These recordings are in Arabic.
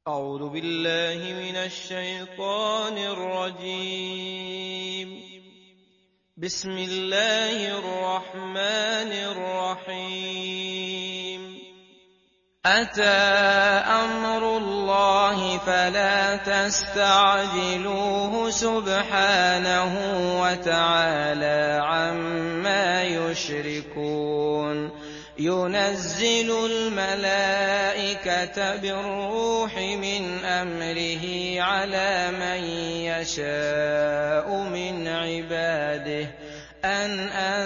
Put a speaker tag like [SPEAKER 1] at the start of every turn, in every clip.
[SPEAKER 1] أعوذ بالله من الشيطان الرجيم. بسم الله الرحمن الرحيم. أتى أمر الله فلا تستعجلوه سبحانه وتعالى عما يشركون. ينزل الملائكة بالروح من أمره على من يشاء من عباده أن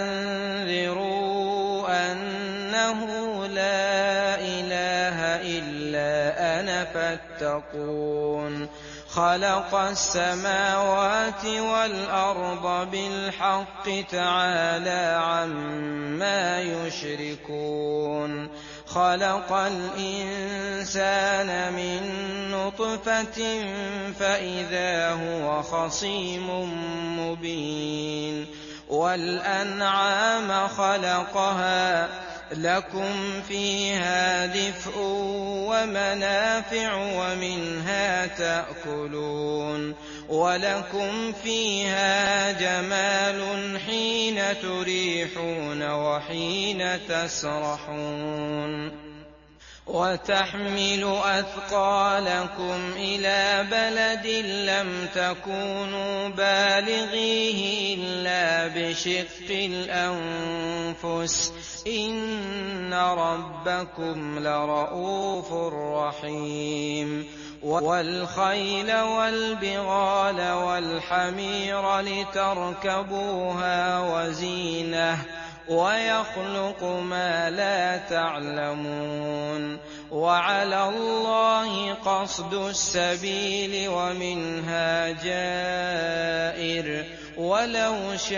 [SPEAKER 1] أنذروا أنه لا إله إلا أنا فاتقون. خلق السماوات والأرض بالحق تعالى عما يشركون. خلق الإنسان من نطفة فإذا هو خصيم مبين. والأنعام خلقها لكم فيها دفء ومنافع ومنها تأكلون. ولكم فيها جمال حين تريحون وحين تسرحون. وتحمل أثقالكم إلى بلد لم تكونوا بالغيه إلا بشق الأنفس إن ربكم لرءوف رحيم. والخيل والبغال والحمير لتركبوها وزينة ويخلق ما لا تعلمون. وعلى الله قصد السبيل ومنها جائر ولو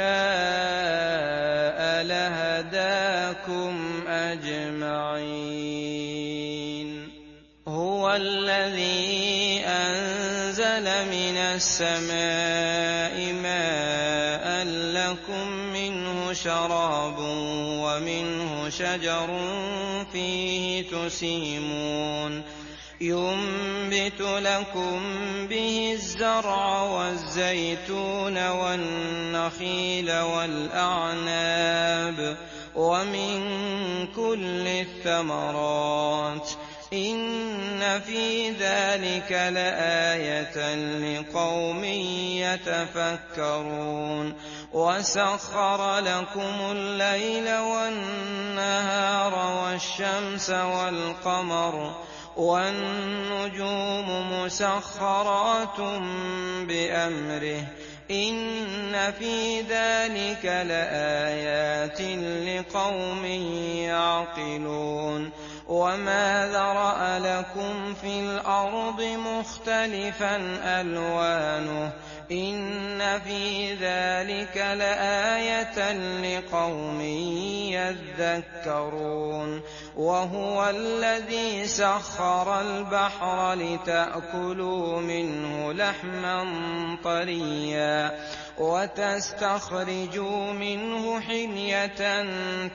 [SPEAKER 1] شاء لهداكم أجمعين. هو الذي أنزل من السماء ماء لكم منه شراب ومنه شجر فيه تسيمون. ينبت لكم به الزرع والزيتون والنخيل والأعناب ومن كل الثمرات إن في ذلك لآية لقوم يتفكرون. وسخر لكم الليل والنهار والشمس والقمر والنجوم مسخرات بأمره إن في ذلك لآيات لقوم يعقلون. وما ذرأ لكم في الأرض مختلفا ألوانه إن في ذلك لآية لقوم يذكرون. وهو الذي سخر البحر لتأكلوا منه لحما طريا وتستخرجوا منه حلية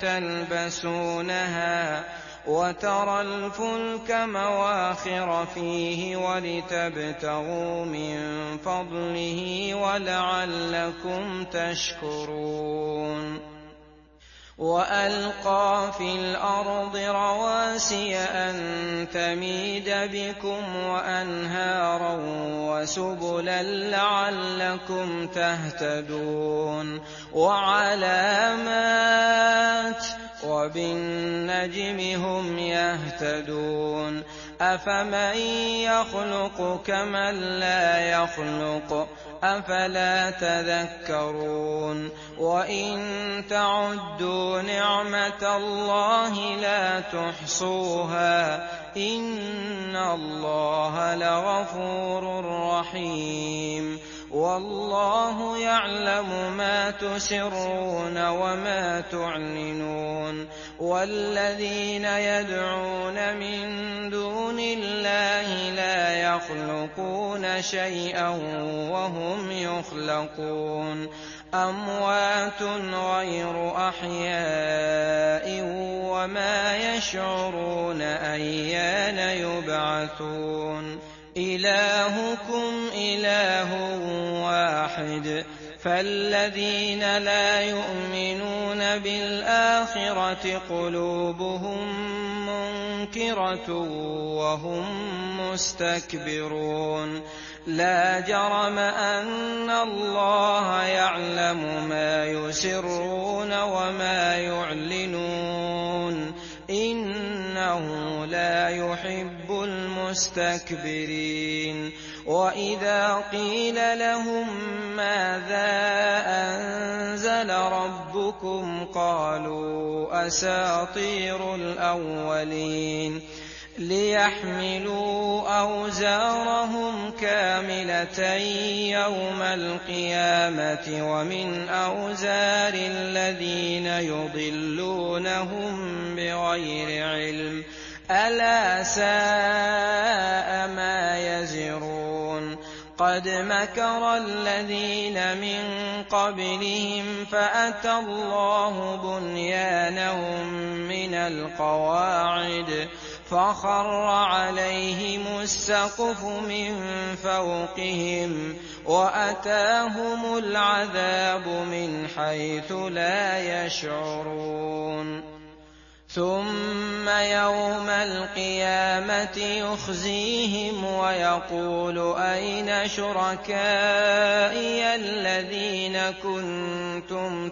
[SPEAKER 1] تلبسونها وترى الفلك مواخر فيه ولتبتغوا من فضله ولعلكم تشكرون. وألقى في الأرض رواسي أن تميد بكم وأنهارا وسبلا لعلكم تهتدون. وعلامات وبالنجم هم يهتدون. أفمن يخلق كمن لا يخلق أفلا تذكرون. وإن تعدوا نعمة الله لا تحصوها إن الله لغفور رحيم. والله يعلم ما تسرون وما تعلنون. والذين يدعون من دون الله لا يخلقون شيئا وهم يخلقون. أموات غير أحياء وما يشعرون أيان يبعثون إلهكم إله واحد فالذين لا يؤمنون بالآخرة قلوبهم منكرة وهم مستكبرون لا جرم أن الله يعلم ما يسرون وما يعلنون إنه لا يحب المستكبرين وإذا قيل لهم ماذا أنزل ربكم قالوا أساطير الأولين ليحملوا أوزارهم كاملة يوم القيامة ومن أوزار الذين يضلونهم بغير علم ألا ساء ما يزرون قد مكر الذين من قبلهم فأتى الله بنيانهم من القواعد فخر عليهم السقف من فوقهم وأتاهم العذاب من حيث لا يشعرون ثم يوم القيامة يخزيهم ويقول أين شركائي الذين كنتم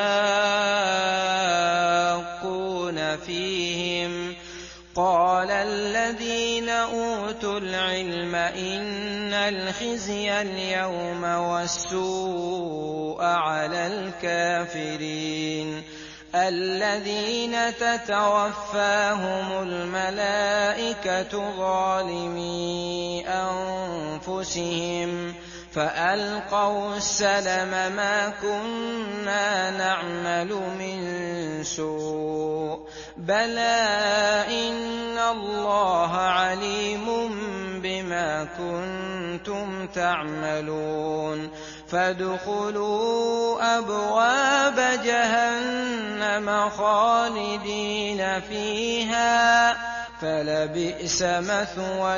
[SPEAKER 1] تشاقون فيهم قال الذين أوتوا العلم إن الخزي اليوم والسوء على الكافرين الذين تتوفاهم الملائكة ظالمي أنفسهم فألقوا السلم ما كنا نعمل من سوء بلى إن الله عليم بما كنتم تعملون فادخلوا أبواب جهنم خالدين فيها فلبئس مثوى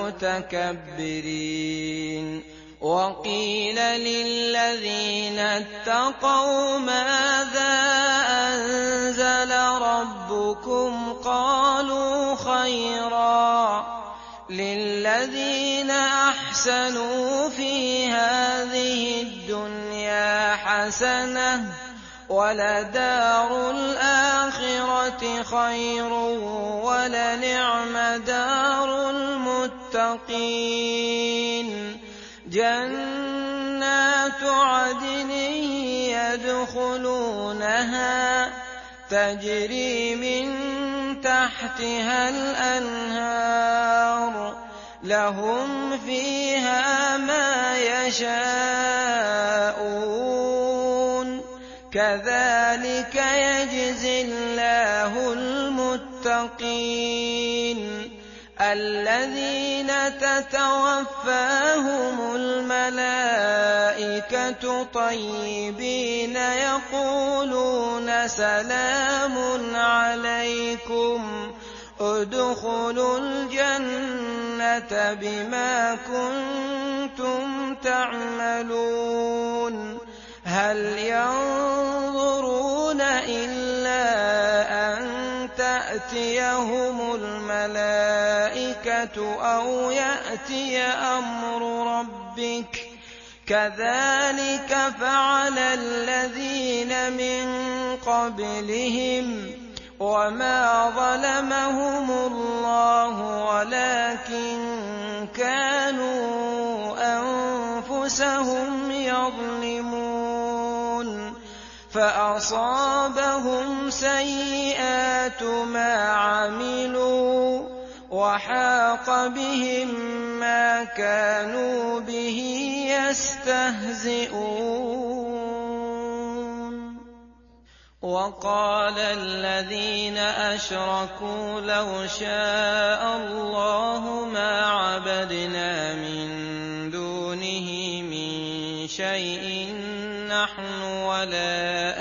[SPEAKER 1] المتكبرين وقيل للذين اتقوا ماذا أنزل ربكم قالوا خيرا للذين أحسنوا في هذه الدنيا حسنة ولدار الآخرة خير ولنعم دار المتقين جنات عدن يدخلونها تجري من تحتها الأنهار لهم فيها ما يشاءون كذلك يجزي الله المتقين الذين تتوفاهم الملائكة طيبين يقولون سلام عليكم ادخلوا الجنة بما كنتم تعملون هل ينظرون إلا أن تأتيهم الملائكة أو يأتي أمر ربك كذلك فعل الذين من قبلهم وما ظلمهم الله ولكن كانوا أنفسهم يظلمون فأصابهم سيئات ما عملوا وحاق بهم ما كانوا به يستهزئون وقال الذين أشركوا لو شاء الله ما عبدنا من دونه من شيء نحن ولا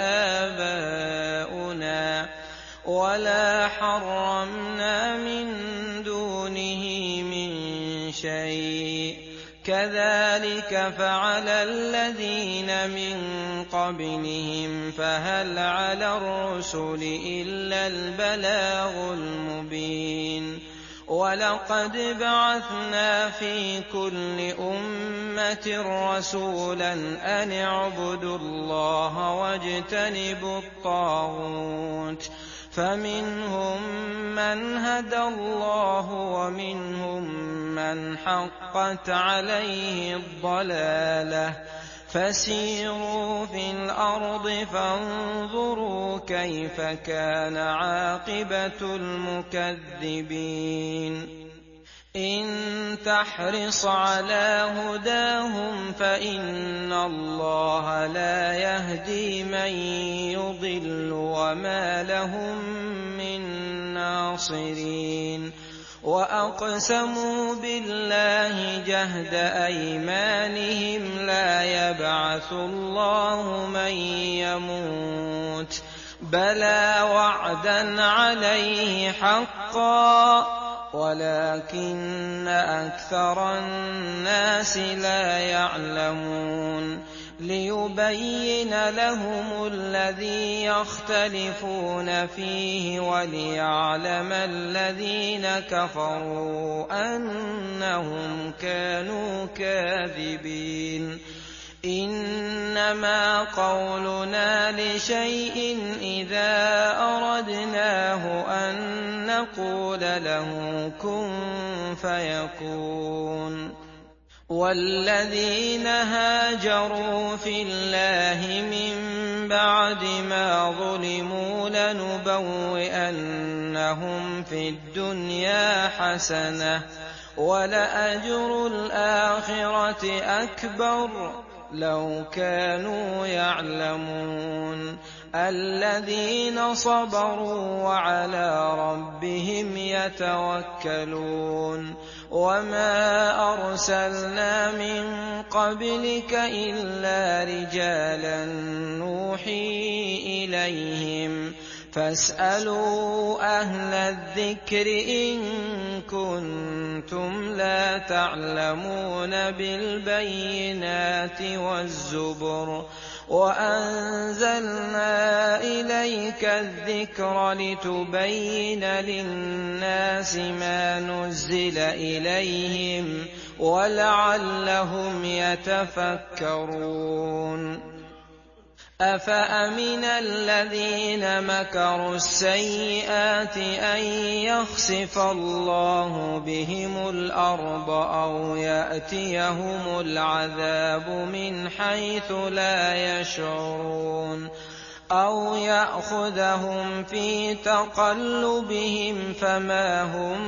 [SPEAKER 1] آباؤنا ولا حرمنا من دونه من شيء كذلك فعل الذين من قبلهم فهل على الرسل إلا البلاغ المبين ولقد بعثنا في كل أمة رسولا أن اعبدوا الله واجتنبوا الطاغوت فمنهم من هدى الله ومنهم من حقت عليه الضلالة فسيروا في الأرض فانظروا كيف كان عاقبة المكذبين إن تحرص على هداهم فإن الله لا يهدي من يضل وما لهم من ناصرين وأقسموا بالله جهد أيمانهم لا يبعث الله من يموت بلى وعدا عليه حقا ولكن أكثر الناس لا يعلمون ليبين لهم الذي يختلفون فيه وليعلم الذين كفروا أنهم كانوا كاذبين إنما قولنا لشيء إذا أردناه أن نقول له كن فيكون والذين هاجروا في الله من بعد ما ظلموا لنبوئنهم في الدنيا حسنة ولأجر الآخرة أكبر لو كانوا يعلمون الذين صبروا وعلى ربهم يتوكلون وما أرسلنا من قبلك إلا رجالا نوحي إليهم فاسألوا أهل الذكر إن كنتم لا تعلمون بالبينات والزبر وأنزلنا إليك الذكر لتبين للناس ما نزل إليهم ولعلهم يتفكرون أفأمن الذين مكروا السيئات أن يخسف الله بهم الأرض أو يأتيهم العذاب من حيث لا يشعرون أو يأخذهم في تقلبهم فما هم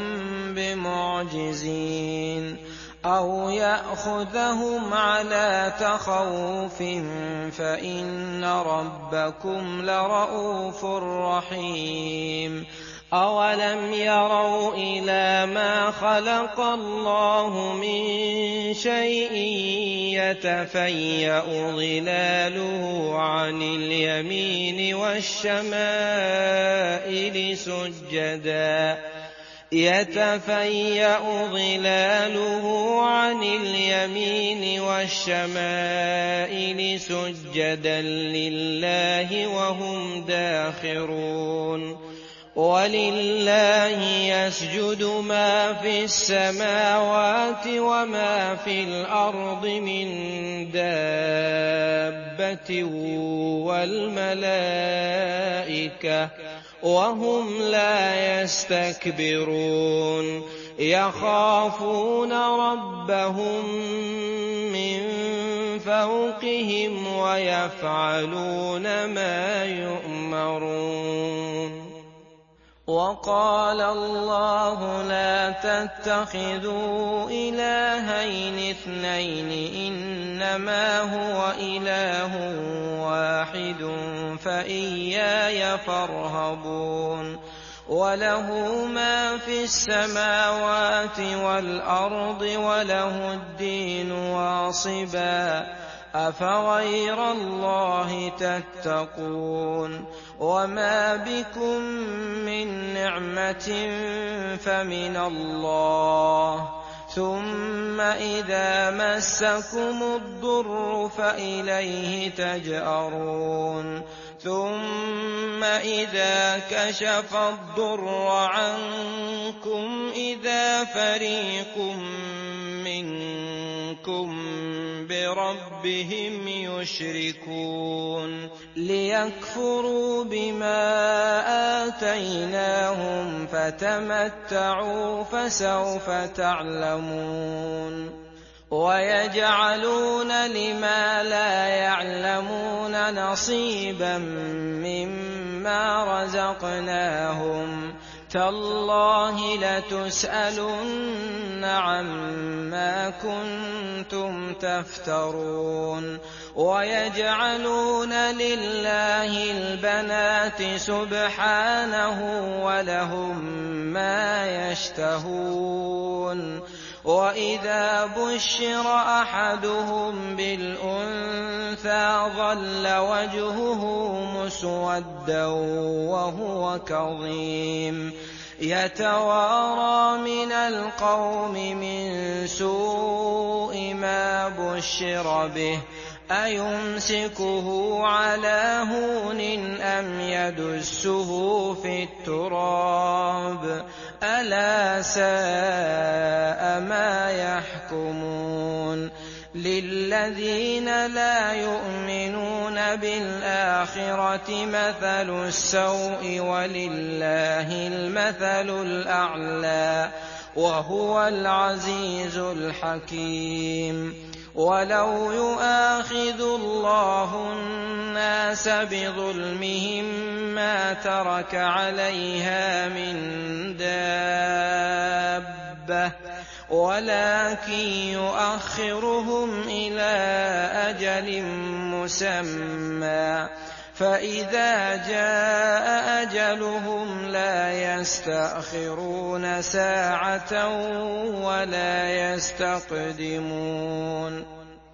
[SPEAKER 1] بمعجزين أو يأخذهم على تخوف فإن ربكم لرءوف رحيم أولم يروا إلى ما خلق الله من شيء يتفيأ ظلاله عن اليمين والشمائل سجداً يتفيأ ظلاله عن اليمين والشمائل سجدا لله وهم داخرون ولله يسجد ما في السماوات وما في الأرض من دابة والملائكة وهم لا يستكبرون يخافون ربهم من فوقهم ويفعلون ما يؤمرون وقال الله لا تتخذوا إلهين اثنين إنما هو إله واحد فإياي فارهبون وله ما في السماوات والأرض وله الدين واصبا أفغير الله تتقون وما بكم من نعمة فمن الله ثم إذا مسكم الضر فإليه تجأرون ثم إذا كشف الضر عنكم إذا فريق منكم بربهم يشركون ليكفروا بما آتيناهم فتمتعوا فسوف تعلمون ويجعلون لما لا يعلمون نصيبا مما رزقناهم تالله لتسألن عما كنتم تفترون ويجعلون لله البنات سبحانه ولهم ما يشتهون وإذا بشر أحدهم بالأنثى ظل وجهه مسودا وهو كظيم يتوارى من القوم من سوء ما بشر به أيمسكه على هون أم يدسه في التراب ألا ساء ما يحكمون للذين لا يؤمنون بالآخرة مثل السوء ولله المثل الأعلى وهو العزيز الحكيم ولو يؤاخذ الله الناس بظلمهم ما ترك عليها من دابة ولكن يؤخرهم إلى أجل مسمى فإذا جاء أجلهم لا يستأخرون ساعة ولا يستقدمون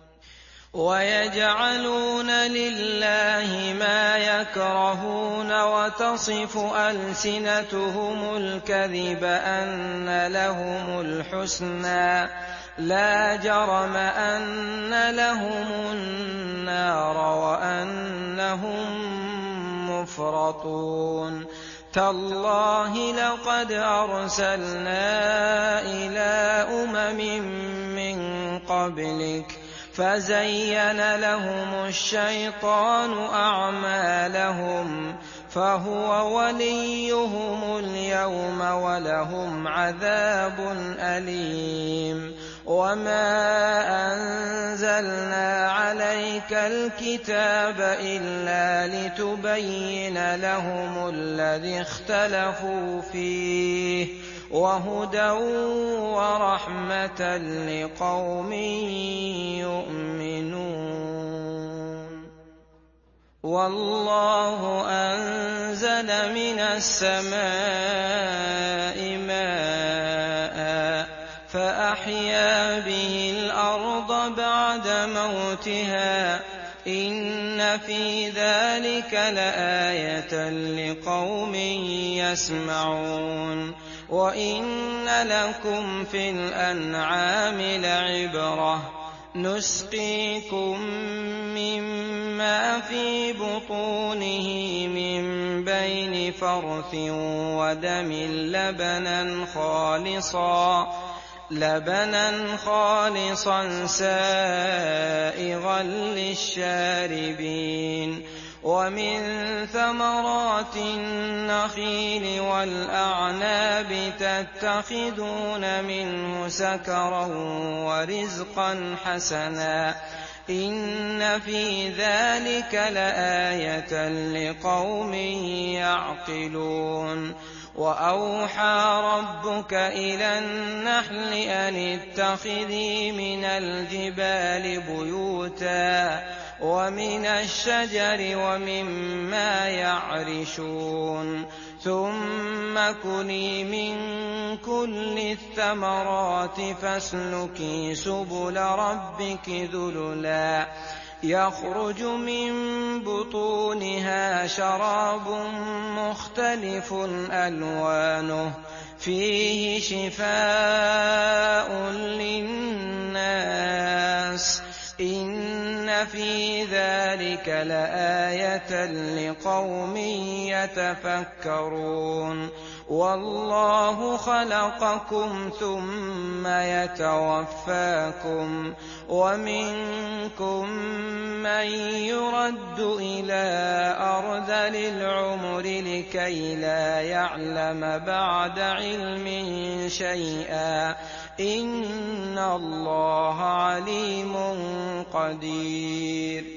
[SPEAKER 1] ويجعلون لله ما يكرهون وتصف ألسنتهم الكذب أن لهم الحسنى لا جرم أن لهم النار وأنهم مفرطون تالله لقد أرسلنا إلى من قبلك فزين لهم الشيطان أعمالهم فهو وليهم اليوم ولهم عذاب أليم وما أنزلنا عليك الكتاب إلا لتبين لهم الذي اختلفوا فيه وهدى ورحمة لقوم يؤمنون والله أنزل من السماء ماء فأحيا به الأرض بعد موتها إن في ذلك لآية لقوم يسمعون وإن لكم في الأنعام لعبرة نسقيكم مما في بطونه من بين فرث ودم لبنا خالصا سائغا للشاربين ومن ثمرات النخيل والأعناب تتخذون منه سكرا ورزقا حسنا إن في ذلك لآية لقوم يعقلون وأوحى ربك إلى النحل أن اتخذي من الجبال بيوتا ومن الشجر ومما يعرشون ثم كلي من كل الثمرات فاسلكي سبل ربك ذللا يخرج من بطونها شراب مختلف ألوانه فيه شفاء للناس إن في ذلك لآية لقوم يتفكرون والله خلقكم ثم يتوفاكم ومنكم من يرد إلى أرذل العمر لكي لا يعلم بعد علم شيئا إن الله عليم قدير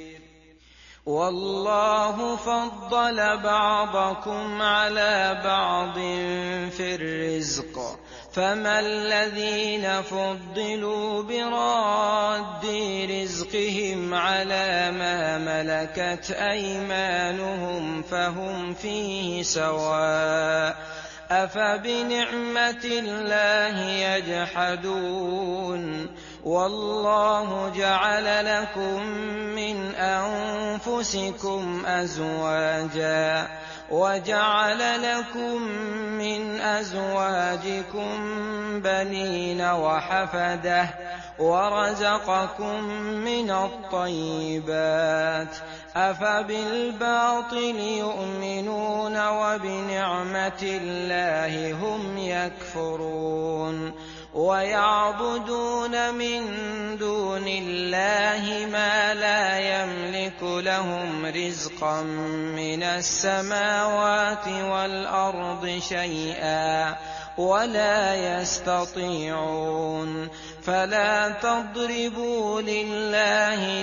[SPEAKER 1] والله فضل بعضكم على بعض في الرزق فما الذين فضلوا براد رزقهم على ما ملكت أيمانهم فهم فيه سواء أفبنعمة الله يجحدون والله جعل لكم من أنفسكم أزواجا وجعل لكم من أزواجكم بنين وحفدة ورزقكم من الطيبات أفبالباطل يؤمنون وبنعمة الله هم يكفرون ويعبدون من دون الله ما لا يملك لهم رزقا من السماوات والأرض شيئا ولا يستطيعون فلا تضربوا لله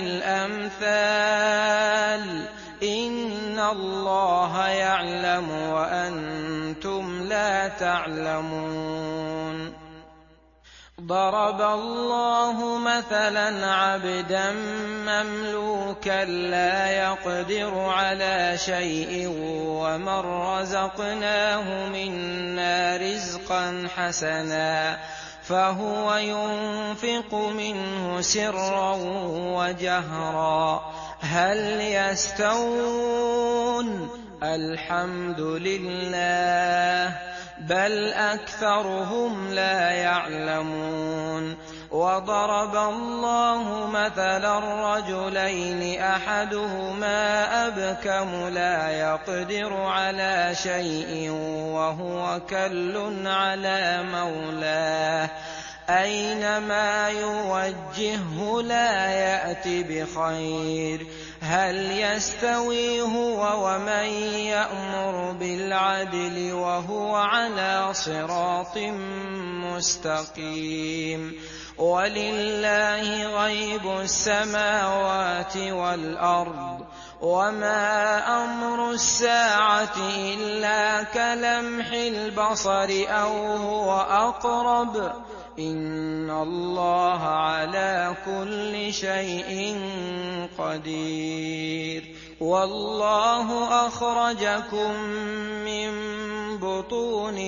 [SPEAKER 1] الأمثال إن الله يعلم وأنتم لا تعلمون ضرب الله مثلا عبدا مملوكا لا يقدر على شيء ومن رزقناه منا رزقا حسنا فهو ينفق منه سرا وجهرا هل يستوون الحمد لله بل أكثرهم لا يعلمون وضرب الله مثلا رجلين أحدهما أبكم لا يقدر على شيء وهو كل على مولاه أينما يوجهه لا يأت بخير هل يستوي هو ومن يأمر بالعدل وهو على صراط مستقيم ولله غيب السماوات والأرض وما أمر الساعة إلا كلمح البصر أو هو أقرب إن الله على كل شيء قدير والله أخرجكم من بطون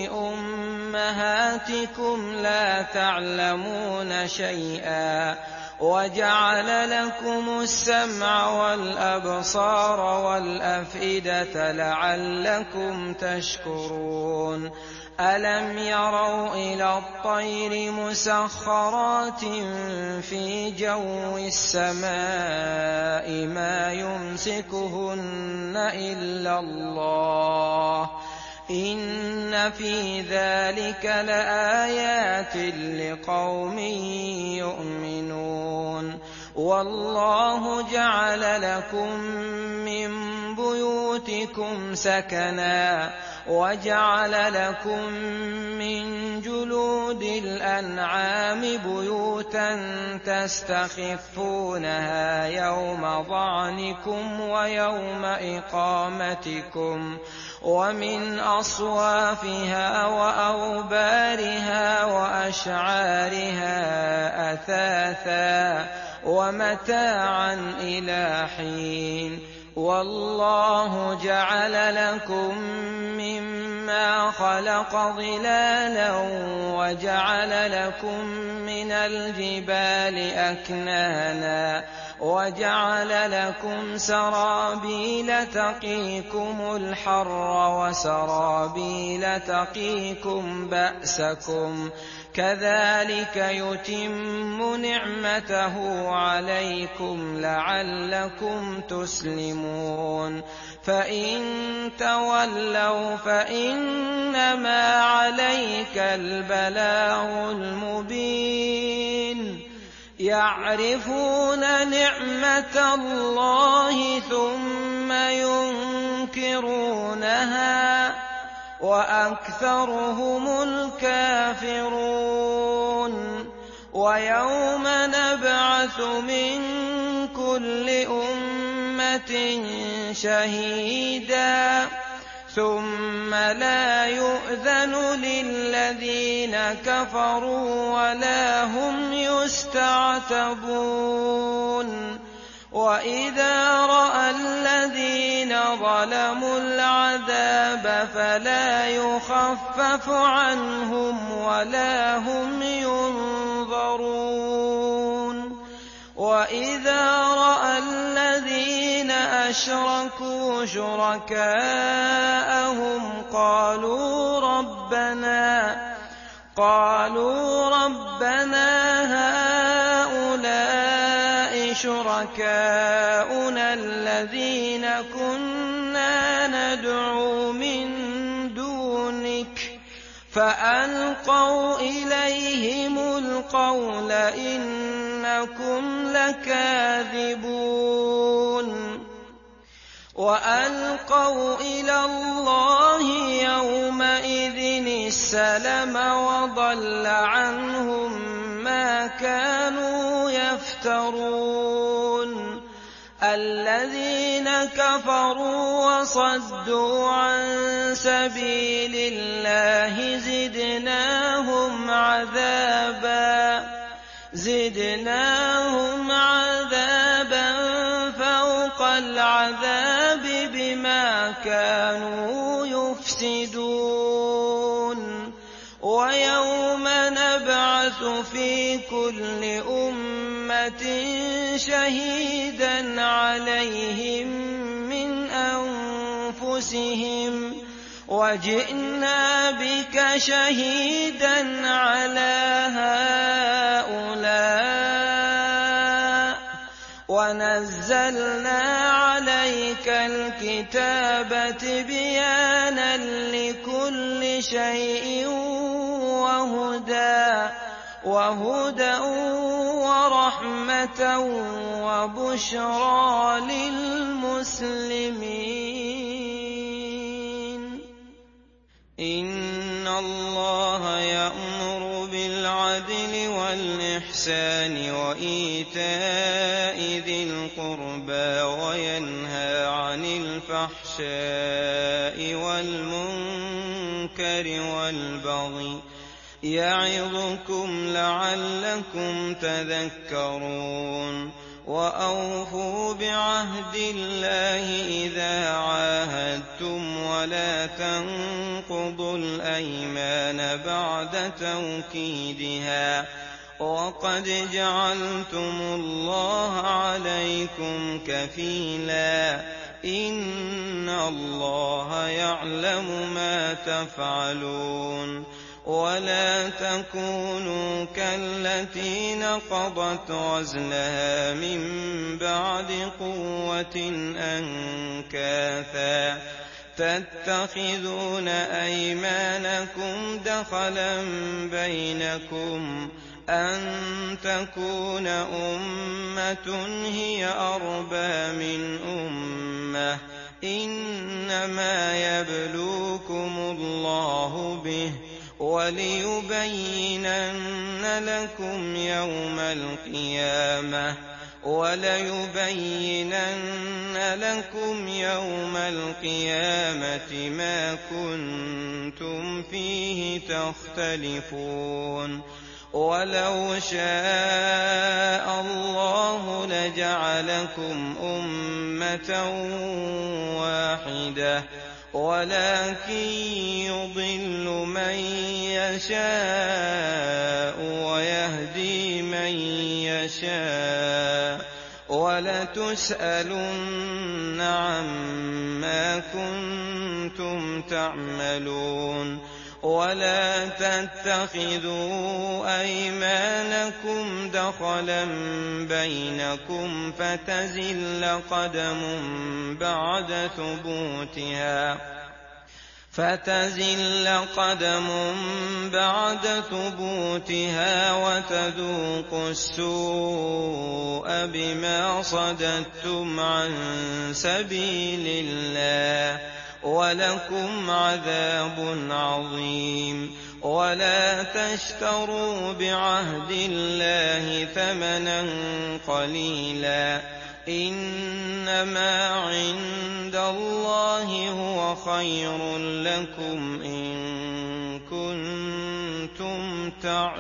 [SPEAKER 1] أمهاتكم لا تعلمون شيئا وجعل لكم السمع والأبصار والأفئدة لعلكم تشكرون ألم يروا إلى الطير مسخرات في جو السماء ما يمسكهن إلا الله إن في ذلك لآيات لقوم يؤمنون والله جعل لكم من بيوتكم سكنا وجعل لكم من جلود الأنعام بيوتا تستخفونها يوم ظعنكم ويوم إقامتكم ومن أصوافها وأوبارها وأشعارها أثاثا ومتاعا إلى حين والله جعل لكم مما خلق ظلالا وجعل لكم من الجبال أكنانا وجعل لكم سرابيل تقيكم الحر وسرابيل تقيكم بأسكم كذلك يتم نعمته عليكم لعلكم تسلمون فإن تولوا فإنما عليك البلاغ المبين يعرفون نعمة الله ثم ينكرونها وأكثرهم الكافرون ويوم نبعث من كل أمة شهيدا ثم لا يؤذن للذين كفروا ولا هم يستعتبون وإذا رأى الذين ظلموا العذاب فلا يخفف عنهم ولا هم ينظرون وإذا رأى الذين أشركوا شركاءهم قالوا ربنا هؤلاء شركاؤنا الذين كنا ندعو من دونك فألقوا إليهم القول إنكم لكاذبون وألقوا إلى الله يومئذ السلم وضل عنهم ما كانوا يفترون الذين كفروا وصدوا عن سبيل الله زدناهم عذابا فوق العذاب بما كانوا يفسدون ويوم نبعث في كل أمة شهيدا عليهم من أنفسهم وجئنا بك شهيدا على هؤلاء ونزلنا عليك الكتاب تبيانا لكل شيء وهدى ورحمة وبشرى للمسلمين إن الله يأمر بالعدل والإحسان وإيتاء ذي القربى وينهى عن الفحشاء والمنكر والبغي يعظكم لعلكم تذكرون وأوفوا بعهد الله إذا عاهدتم ولا تنقضوا الأيمان بعد توكيدها وقد جعلتم الله عليكم كفيلا إن الله يعلم ما تفعلون ولا تكونوا كالتي نقضت غزلها من بعد قوة أنكاثا تتخذون أيمانكم دخلا بينكم أن تكون أمة هي أربى من أمة إنما يبلوكم الله به وليبينن لكم يوم القيامة ما كنتم فيه تختلفون ولو شاء الله لجعلكم أمة واحدة ولكن يضل من يشاء ويهدي من يشاء وَلَتُسْأَلُنَّ عَمَّا كُنتُمْ تَعْمَلُونَ وَلَا تَتَّخِذُوا أَيْمَانَكُمْ دَخَلًا بَيْنَكُمْ فَتَزِلَّ قَدَمٌ بَعْدَ ثُبُوتِهَا وَتَذُوقُوا السُّوءَ بِمَا صَدَدتُّمْ عَن سَبِيلِ اللَّهِ وَلَكُمْ عَذَابٌ عَظِيمٌ وَلَا تَشْتَرُوا بِعَهْدِ اللَّهِ ثَمَنًا قَلِيلًا إِنَّمَا عِندَ اللَّهِ هُوَ خَيْرٌ لَّكُمْ إِن كُنتُمْ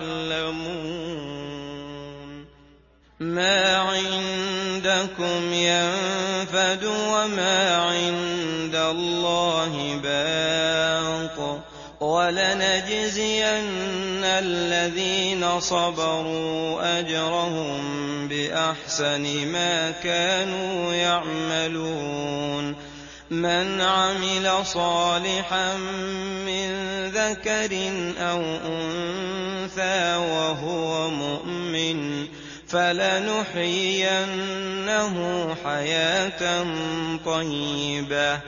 [SPEAKER 1] تَعْلَمُونَ مَا عِندَكُمْ يَنفَدُ وَمَا عِندَ اللَّهِ بَاقٍ وَلَنَجْزِيَنَّ الَّذِينَ صَبَرُوا أَجْرَهُم بِأَحْسَنِ مَا كَانُوا يَعْمَلُونَ مَنْ عَمِلَ صَالِحًا مِّن ذَكَرٍ أَوْ أُنثَىٰ وَهُوَ مُؤْمِنٌ فَلَنُحْيِيَنَّهُ حَيَاةً طَيِّبَةً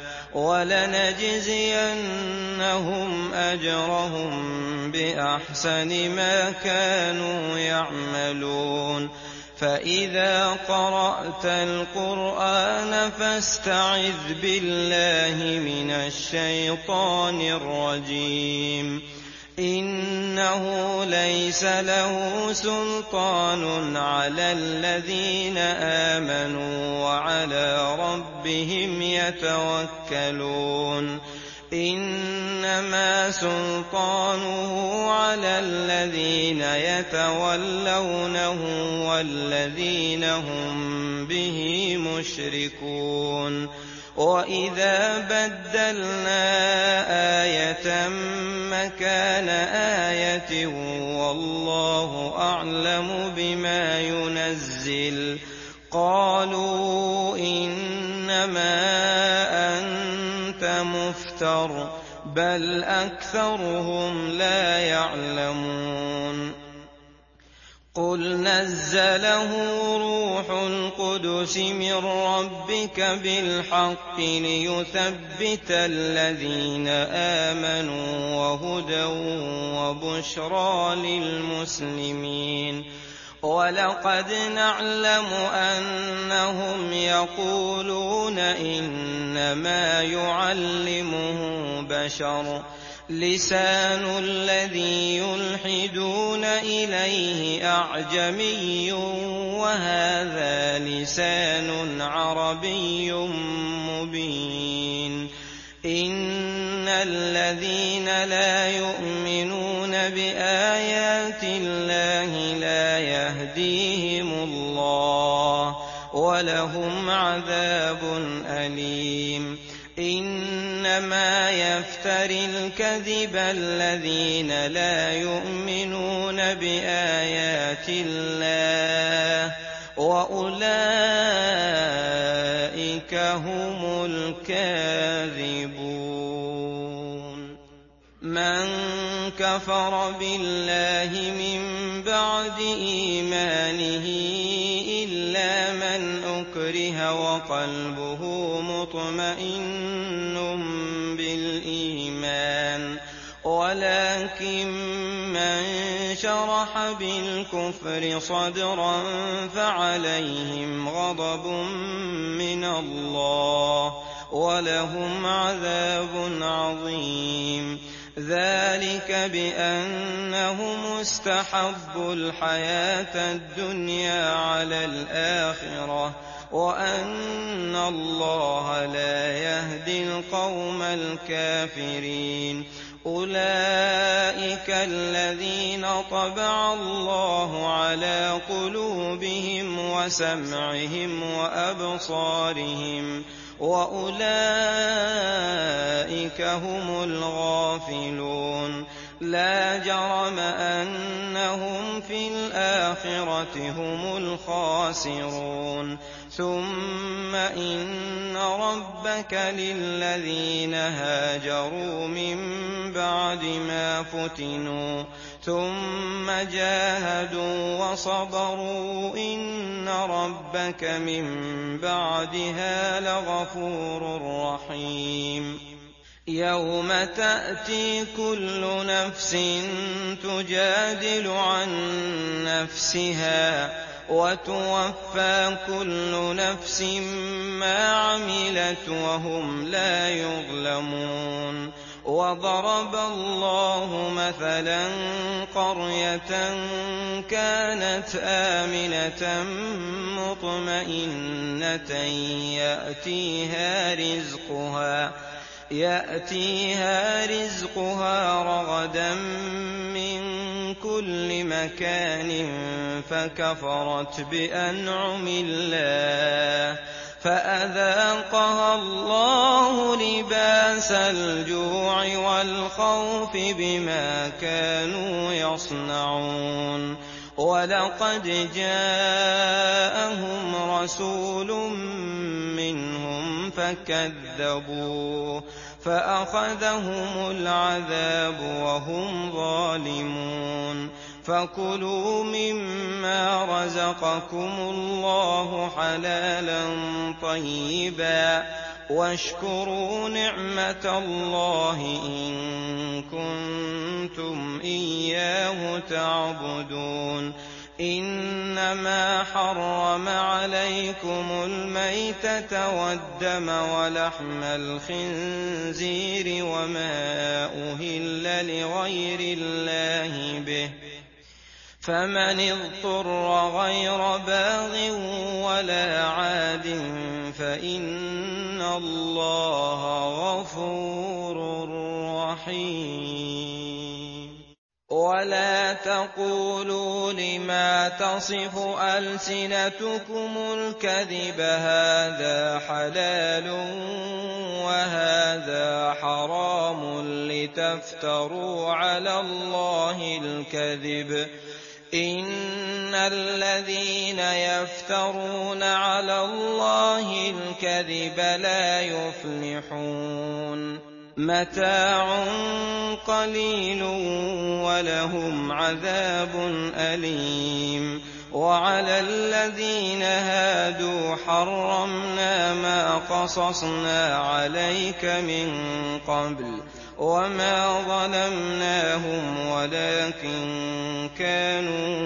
[SPEAKER 1] وَلَنَجْزِيَنَّهُمْ أَجْرَهُم بِأَحْسَنِ مَا كَانُوا يَعْمَلُونَ فَإِذَا قَرَأْتَ الْقُرْآنَ فَاسْتَعِذْ بِاللَّهِ مِنَ الشَّيْطَانِ الرَّجِيمِ إِنَّهُ لَيْسَ لَهُ سُلْطَانٌ عَلَى الَّذِينَ آمَنُوا وَعَلَىٰ رَبِّهِمْ يَتَوَكَّلُونَ إِنَّمَا سُلْطَانُهُ عَلَى الَّذِينَ يَتَوَلَّوْنَهُ وَالَّذِينَ هُم بِهِ مُشْرِكُونَ وَإِذَا بَدَّلْنَا آيَةً مَّكَانَ آيَةٍ وَاللَّهُ أَعْلَمُ بِمَا يُنَزِّلُ قَالُوا إِنَّمَا أَنتَ مُفْتَرٍ بَلْ أَكْثَرُهُمْ لَا يَعْلَمُونَ قُلْ نَزَّلَهُ رُوحُ الْقُدُسِ مِن رَّبِّكَ بِالْحَقِّ لِيُثَبِّتَ الَّذِينَ آمَنُوا وَهُدًى وَبُشْرَىٰ لِلْمُسْلِمِينَ وَلَقَدْ نَعْلَمُ أَنَّهُمْ يَقُولُونَ إِنَّمَا يُعَلِّمُهُ بَشَرٌ لِّسَانُ الَّذِي يُلْحِدُونَ إِلَيْهِ أَعْجَمِيٌّ وَهَٰذَا لِسَانٌ عَرَبِيٌّ مُّبِينٌ إِنَّ الَّذِينَ لَا يُؤْمِنُونَ بِآيَاتِ اللَّهِ لَا يَهْدِيهِمُ اللَّهُ وَلَهُمْ عَذَابٌ أَلِيمٌ إِنَّمَا يَفْتَرِي الْكَذِبَ الَّذِينَ لَا يُؤْمِنُونَ بِآيَاتِ اللَّهِ وَأُولَٰئِكَ هُمُ الْكَاذِبُونَ مَن كَفَرَ بِاللَّهِ مِن بَعْدِ إِيمَانِهِ إِلَّا مَنْ أُكْرِهَ وَقَلْبُهُ مُطْمَئِنٌّ بِالْإِيمَانِ وَلَٰكِن مَّن شَرَحَ بِالْكُفْرِ صَدْرًا فَعَلَيْهِمْ غَضَبٌ مِّنَ اللَّهِ وَلَهُمْ عَذَابٌ عَظِيمٌ ذَٰلِكَ بِأَنَّهُمُ اسْتَحَبُّوا الْحَيَاةَ الدُّنْيَا عَلَى الْآخِرَةِ وَأَنَّ اللَّهَ لَا يَهْدِي الْقَوْمَ الْكَافِرِينَ أُولَٰئِكَ الَّذِينَ طَبَعَ اللَّهُ عَلَىٰ قُلُوبِهِمْ وَسَمْعِهِمْ وَأَبْصَارِهِمْ وَأُولَٰئِكَ هُمُ الْغَافِلُونَ لا جرم أنهم في الآخرة هم الخاسرون ثم إن ربك للذين هاجروا من بعد ما فتنوا ثم جاهدوا وصبروا إن ربك من بعدها لغفور رحيم يوم تأتي كل نفس تجادل عن نفسها وتوفى كل نفس ما عملت وهم لا يظلمون وضرب الله مثلا قرية كانت آمنة مطمئنة يأتيها رزقها رغدا من كل مكان فكفرت بأنعم الله فأذاقها الله لباس الجوع والخوف بما كانوا يصنعون ولقد جاءهم رسول منهم فكذبوه فأخذهم العذاب وهم ظالمون فكلوا مما رزقكم الله حلالا طيبا واشكروا نعمة الله إن كنتم إياه تعبدون إنما حرم عليكم الميتة والدم ولحم الخنزير وما أهل لغير الله به فمن اضطر غير باغ ولا عاد فإن الله غفور رحيم ولا تقولوا لما تصف ألسنتكم الكذب هذا حلال وهذا حرام لتفتروا على الله الكذب إن الذين يفترون على الله الكذب لا يفلحون متاع قليل ولهم عذاب أليم وعلى الذين هادوا حرمنا ما قصصنا عليك من قبل وما ظلمناهم ولكن كانوا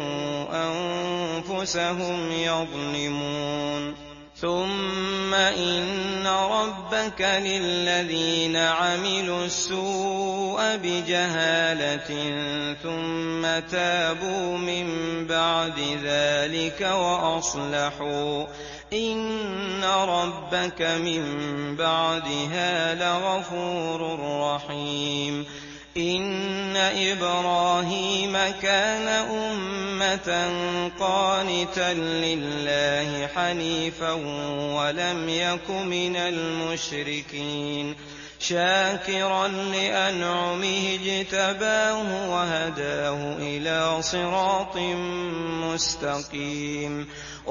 [SPEAKER 1] أنفسهم يظلمون ثم إن ربك للذين عملوا السوء بجهالة ثم تابوا من بعد ذلك وأصلحوا إن ربك من بعدها لغفور رحيم إن إبراهيم كان أمة قانتا لله حنيفا ولم يك من المشركين شاكرا لأنعمه اجتباه وهداه إلى صراط مستقيم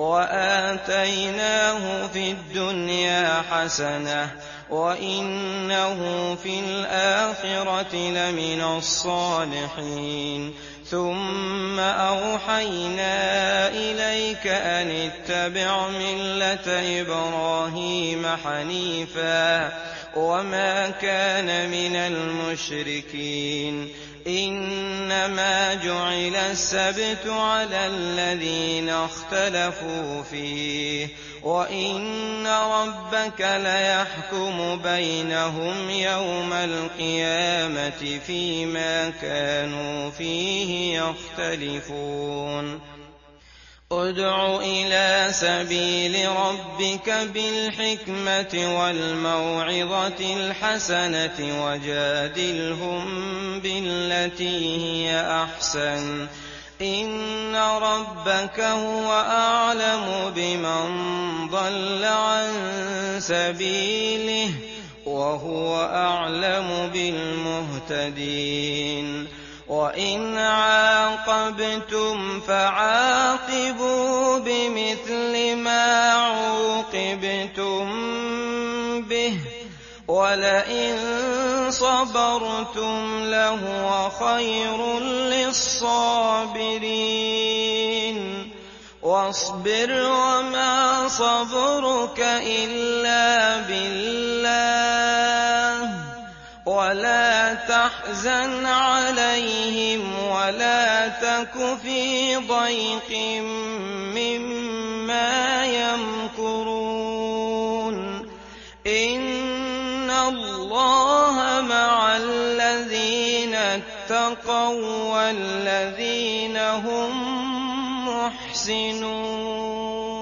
[SPEAKER 1] وآتيناه في الدنيا حسنة وإنه في الآخرة لمن الصالحين ثم أوحينا إليك أن اتبع ملة إبراهيم حنيفا وما كان من المشركين إنما جعل السبت على الذين اختلفوا فيه وإن ربك ليحكم بينهم يوم القيامة فيما كانوا فيه يختلفون ادع إلى سبيل ربك بالحكمة والموعظة الحسنة وجادلهم بالتي هي أحسن إن ربك هو أعلم بمن ضل عن سبيله وهو أعلم بالمهتدين وَإِنْ عَاقَبْتُمْ فَعَاقِبُوا بِمِثْلِ مَا عُوقِبْتُم بِهِ ۖ وَلَئِن صَبَرْتُمْ لَهُوَ خَيْرٌ لِّلصَّابِرِينَ وَاصْبِرْ وَمَا صَبْرُكَ إِلَّا بِاللَّهِ وَلَا تَحْزَنْ عَلَيْهِمْ وَلَا تَكُ فِي ضَيْقٍ مِّمَّا يَمْكُرُونَ إِنَّ اللَّهَ مَعَ الَّذِينَ اتَّقَوا وَّالَّذِينَ هُم مُّحْسِنُونَ